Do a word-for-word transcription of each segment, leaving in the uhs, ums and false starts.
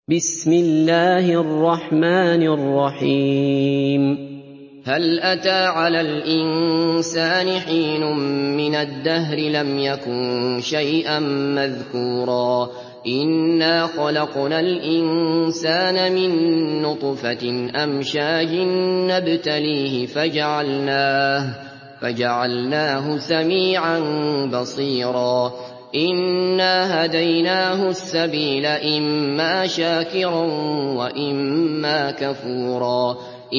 بسم الله الرحمن الرحيم هل أتى على الإنسان حين من الدهر لم يكن شيئا مذكورا إنا خلقنا الإنسان من نطفة أمشاج نبتليه فجعلناه, فجعلناه سميعا بصيرا إنا هديناه السبيل إما شاكرا وإما كفورا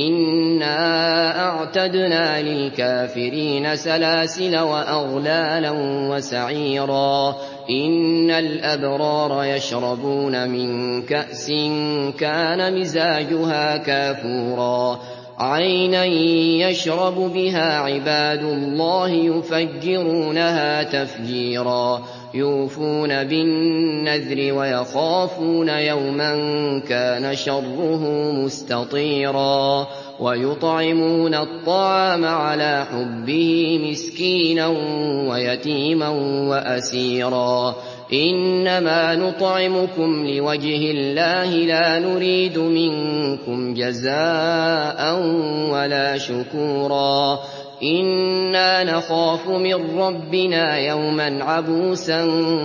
إنا أعتدنا للكافرين سلاسل وأغلالا وسعيرا إن الأبرار يشربون من كأس كان مزاجها كافورا عينا يشرب بها عباد الله يفجرونها تفجيرا يوفون بالنذر ويخافون يوما كان شره مستطيرا ويطعمون الطعام على حبه مسكينا ويتيما وأسيرا إنما نطعمكم لوجه الله لا نريد منكم جزاء ولا شكورا إنا نخاف من ربنا يوما عبوسا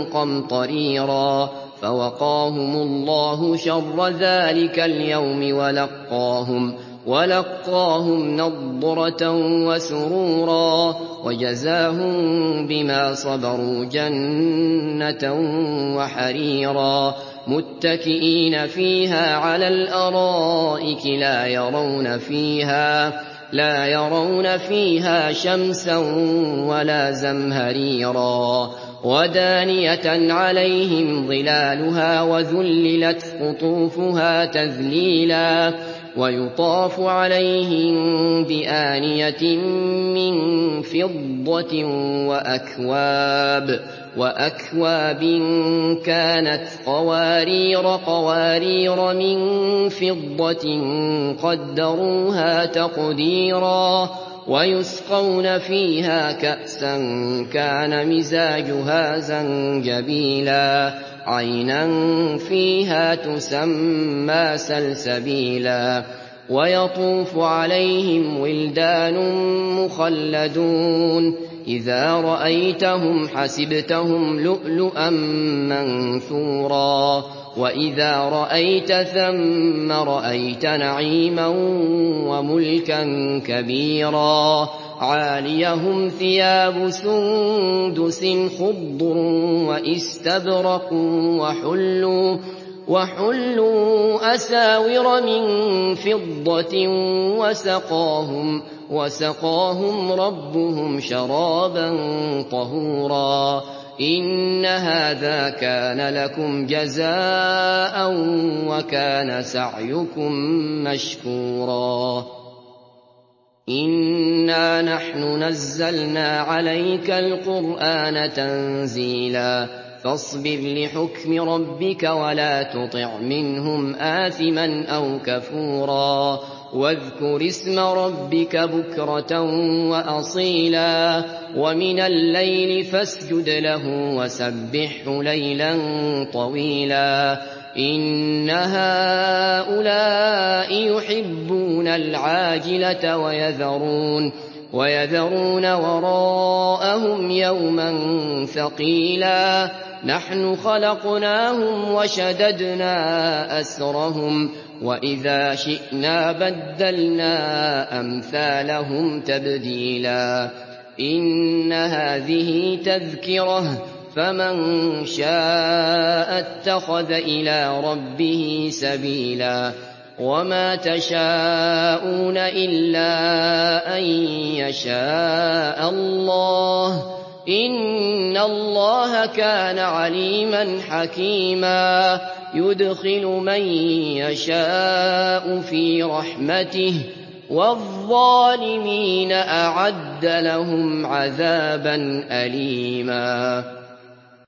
قمطريرا فوقاهم الله شر ذلك اليوم ولقاهم ولقاهم نضرة وسرورا وجزاهم بما صبروا جنة وحريرا متكئين فيها على الأرائك لا يرون فيها لا يرون فيها شمسا ولا زمهريرا ودانية عليهم ظلالها وذللت قطوفها تذليلا ويطاف عليهم بآنية من فضة وأكواب وأكواب كانت قوارير قوارير من فضة قدروها تقديرا ويسقون فيها كأسا كان مزاجها زنجبيلا عينا فيها تسمى سلسبيلا ويطوف عليهم ولدان مخلدون إذا رأيتهم حسبتهم لؤلؤا منثورا وإذا رأيت ثم رأيت نعيما وملكا كبيرا عاليهم ثياب سندس خضر واستبرق وحلوا وحلوا أساور من فضة وسقاهم وسقاهم ربهم شرابا طهورا إن هذا كان لكم جزاء وكان سعيكم مشكورا إنا نحن نزلنا عليك القرآن تنزيلا فاصبر لحكم ربك ولا تطع منهم آثما أو كفورا واذكر اسم ربك بكرة وأصيلا ومن الليل فاسجد له وسبحه ليلا طويلا إن هؤلاء يحبون العاجلة ويذرون ويذرون وراءهم يوما ثقيلا نحن خلقناهم وشددنا أسرهم وإذا شئنا بدلنا أمثالهم تبديلا إن هذه تذكرة فمن شاء اتخذ إلى ربه سبيلا وما تشاءون إلا أن يشاء الله إن الله كان عليما حكيما يدخل من يشاء في رحمته والظالمين أعد لهم عذابا أليما